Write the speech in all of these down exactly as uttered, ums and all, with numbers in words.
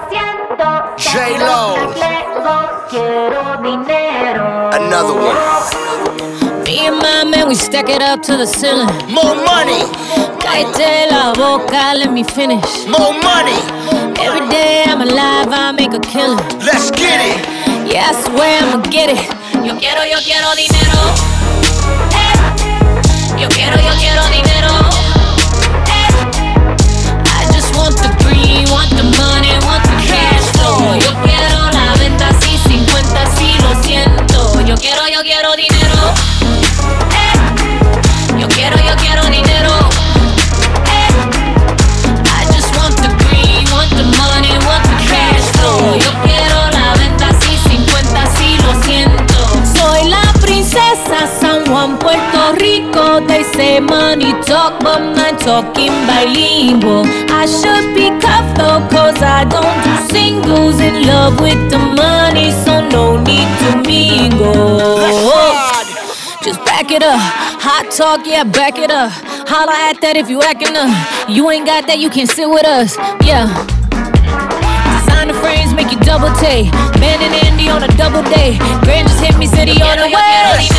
siento. J-Lo. Quiero dinero. Another one. Me and my man, we stack it up to the ceiling. More money. Cállate la boca, let me finish. More money. Every day I'm alive, I make a killing. Let's get it. Yeah, I swear I'ma get it. Yo quiero, yo quiero dinero. Eh. Yo quiero, yo quiero dinero. Eh. I just want the green, want the money, want the cash flow. Yo quiero la venta, sí, cincuenta, sí, lo siento. Yo quiero, yo quiero dinero. Eh. Yo quiero, yo quiero dinero. Eh. I just want the green, want the money, want the cash flow. Yo quiero la venta, sí, cincuenta, sí, lo siento. Soy la princesa San Juan, Puerto Rico. They say money talk, but my talking bilingual. I should be cuffed though, cause I don't do singles. In love with the money, so no need to mingle. Just back it up, hot talk, yeah, back it up. Holla at that if you acting up. You ain't got that, you can sit with us, yeah. Designer frames make you double take. Ben and Andy on a double day. Grand just hit me, city on the way.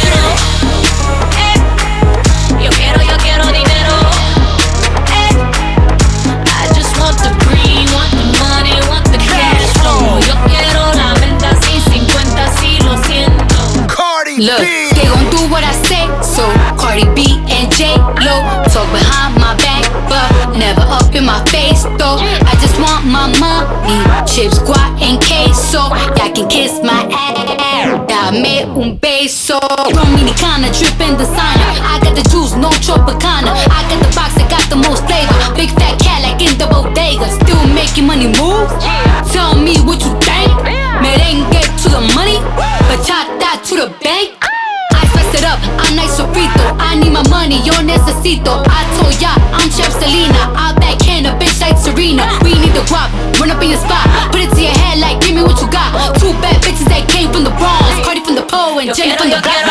Yo quiero, yo quiero dinero. Eh. I just want the green, want the money, want the cash flow. Yo quiero la venta, sí, cincuenta, sí, lo siento. Cardi Look, B. they gon' do what I say, so Cardi B and J-Lo talk behind my back, but never up in my face, though. I just want my money, chips, guac, and queso. Y'all can kiss my ass, dame un beso. Dominicana, drippin' designer. I got the juice, no Tropicana. I got the box that got the most flavor. Big fat cat like in the bodega. Still making money move? Tell me what you think. Merengue to the money, bachata to the bank. I spice it up, I'm nice sofrito. I need my money, yo necesito. I told ya, I'm Chef Selena. I backhand a bitch like Serena. We need the guap, run up in your spot. Put it to your head like, give me what you got. Two bad bitches that came from the Bronx. Cardi from the pole and Jenny from the block.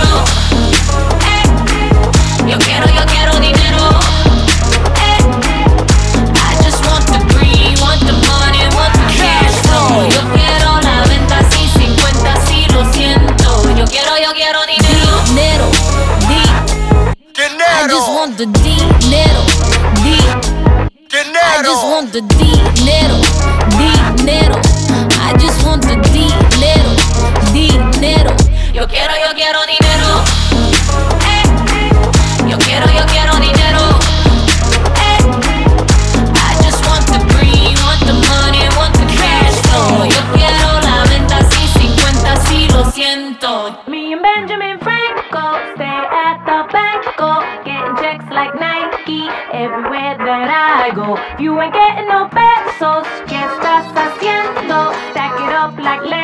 Yo quiero, yo quiero dinero. Eh. I just want the green, want the money, want the cash flow. Yo quiero la venta, sí, cincuenta, sí, lo siento. Yo quiero, yo quiero dinero. Dinero, di. I just want the dinero, di. I just want the dinero, dinero. I just want the dinero, dinero. Yo quiero, yo quiero dinero. Yo quiero, yo quiero dinero. Eh. I just want the green, want the money, want the cash flow. Yo quiero la venta, sí, cincuenta, sí, lo siento. Me and Benjamin Franco stay at the banco, getting checks like Nike everywhere that I go. If you ain't getting no pesos, ¿qué estás haciendo? Stack it up like